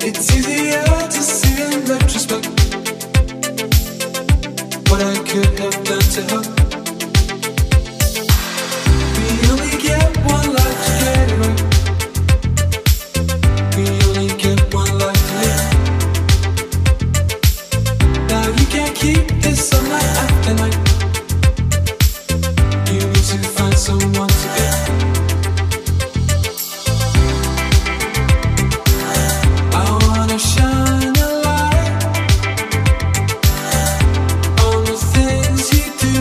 It's easier to see in retrospect what I could have done to help. We only get one life to get it right. We only get one life to live. Now you can't keep this up night after night. You need to find someone to be. I wanna shine a light on the things you do.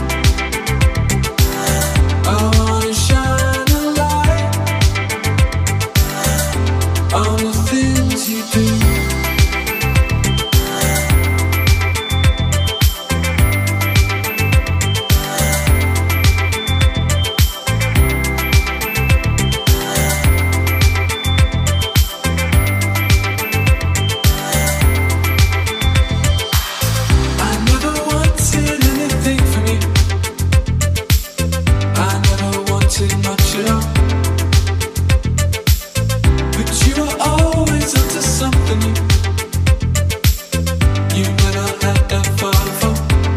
I wanna shine a light on the things you do. I never wanted anything from you. I never wanted much at all. But you were always up to something new. You never had that far to fall.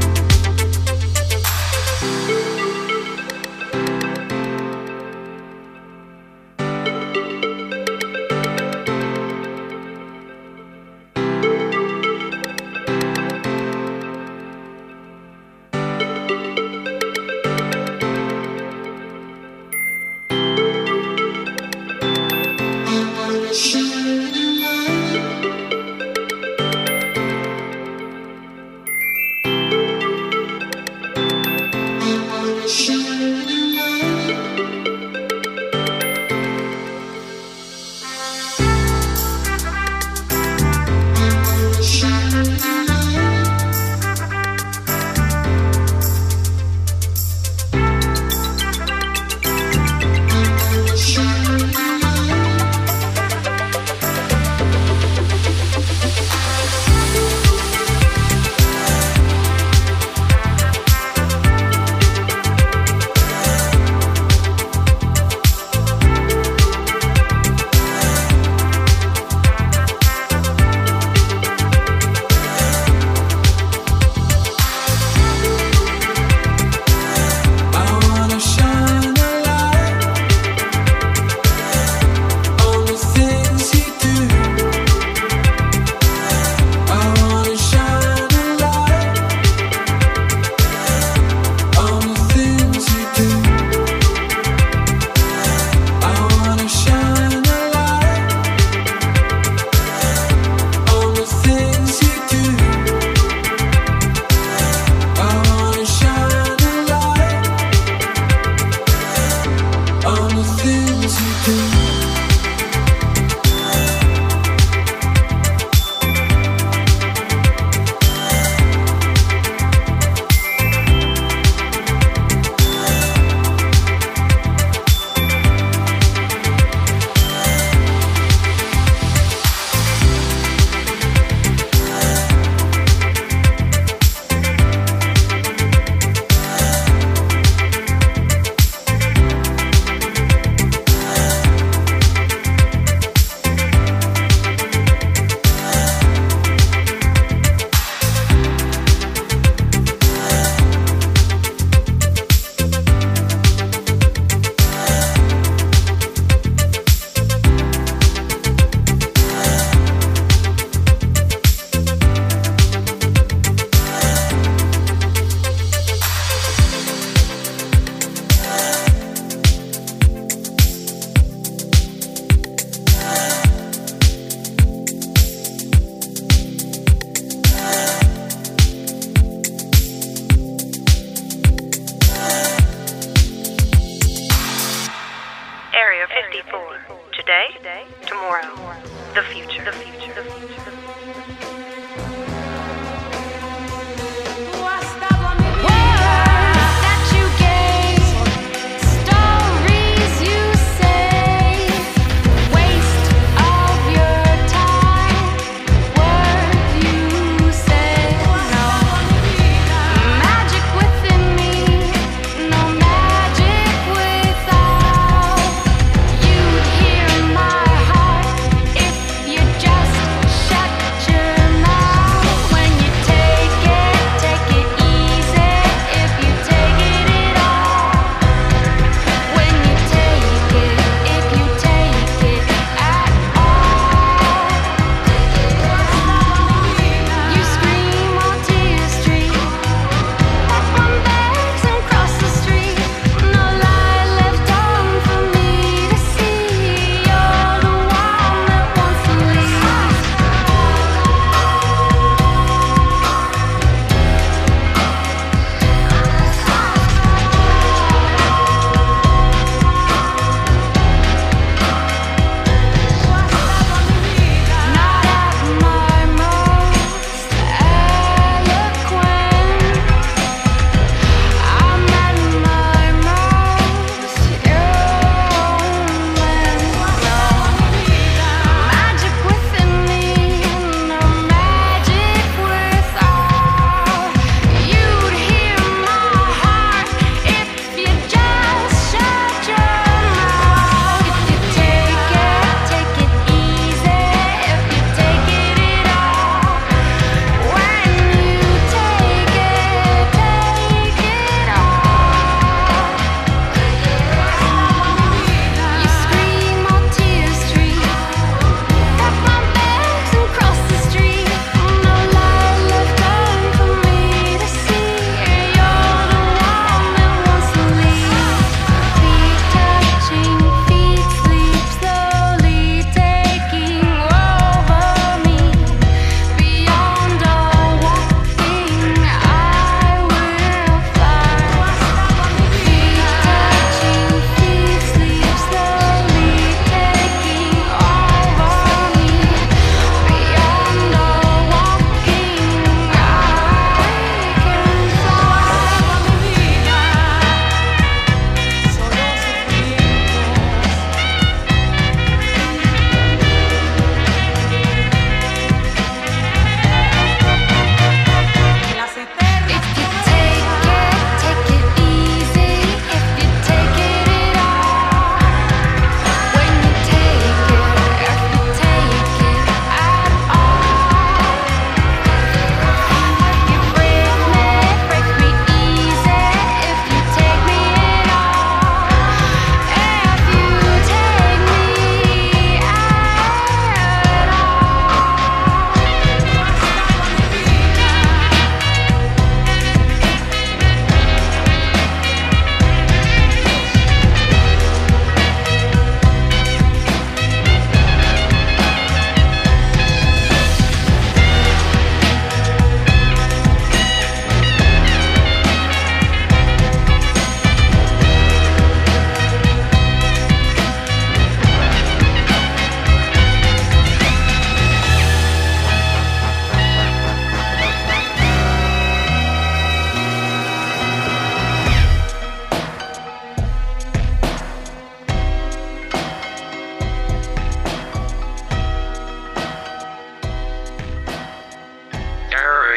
I wanna shine a light on the things you do. I wanna shine a light on the things you do. I wanna shine a light on the things you do. I wanna shine a light on the things you do. Area 54. Today, tomorrow, the future. That you gave, stories you say, waste of your time, words you say. No magic within me, no magic without. You'd hear my heart if you just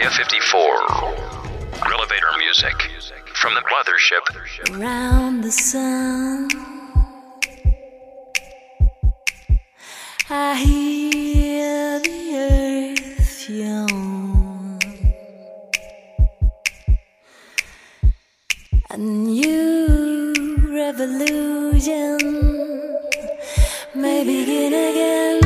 Area 54. Elevator music from the mothership. Around the sun, I hear the earth yawn. A new revolution may begin again.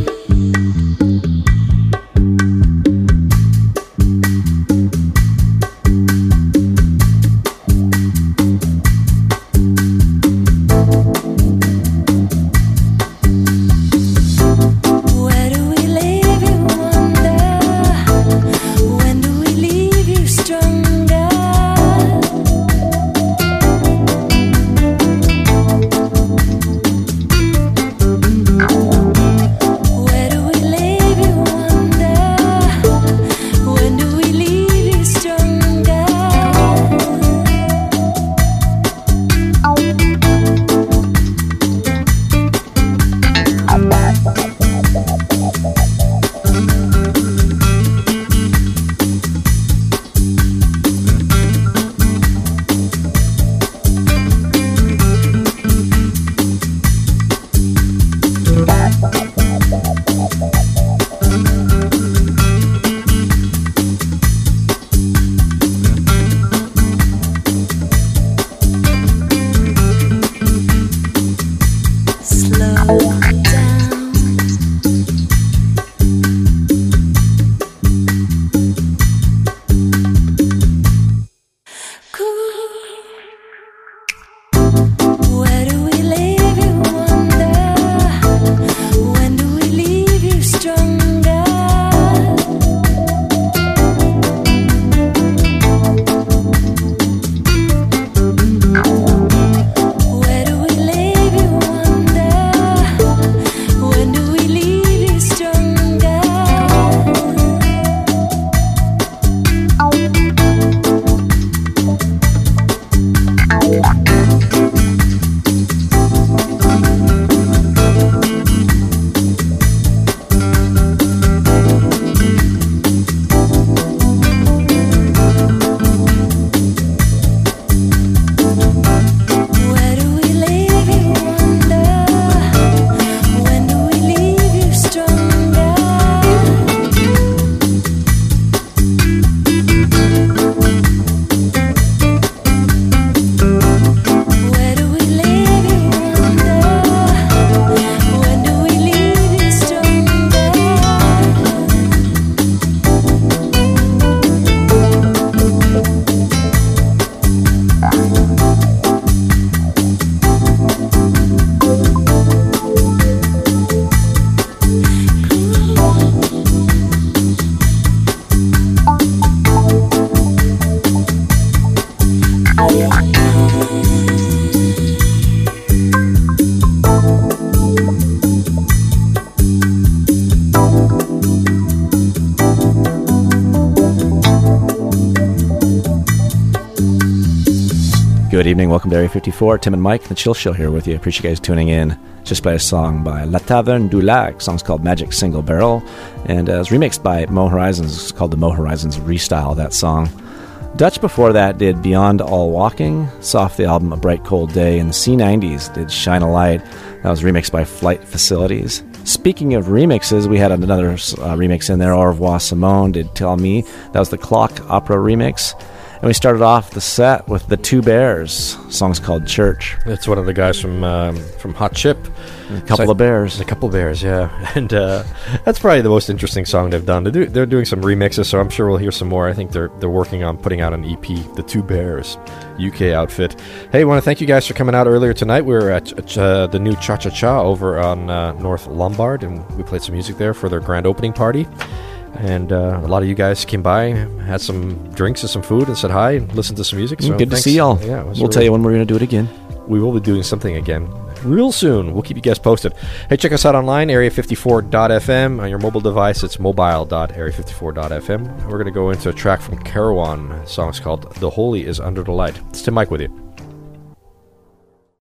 Good evening, welcome to Area 54. Tim and Mike, the Chill Show here with you. Appreciate you guys tuning in. Just played a song by La Taverne du Lac. The song's called Magic Single Barrel, and it was remixed by Mo Horizons. It's called the Mo Horizons Restyle of that song. Dutch before that did Beyond All Walking, off the album A Bright Cold Day, and the C90s did Shine a Light. That was remixed by Flight Facilities. Speaking of remixes, we had another remix in there. Au revoir Simone did Tell Me. That was the Clock Opera remix. And we started off the set with The Two Bears. The song's called Church. It's one of the guys from Hot Chip. A couple of bears. A couple of bears, yeah. And that's probably the most interesting song they've done. They're doing some remixes, so I'm sure we'll hear some more. I think they're working on putting out an EP, The Two Bears, UK outfit. Hey, I want to thank you guys for coming out earlier tonight. We were at the new Cha Cha Cha over on North Lombard, and we played some music there for their grand opening party. And a lot of you guys came by, had some drinks and some food, and said hi, and listened to some music. So good to see y'all. Yeah, we'll tell you when we're going to do it again. We will be doing something again real soon. We'll keep you guys posted. Hey, check us out online, area54.fm. On your mobile device, it's mobile.area54.fm. We're going to go into a track from Carawan. The song is called The Holy is Under the Light. It's Tim Mike with you.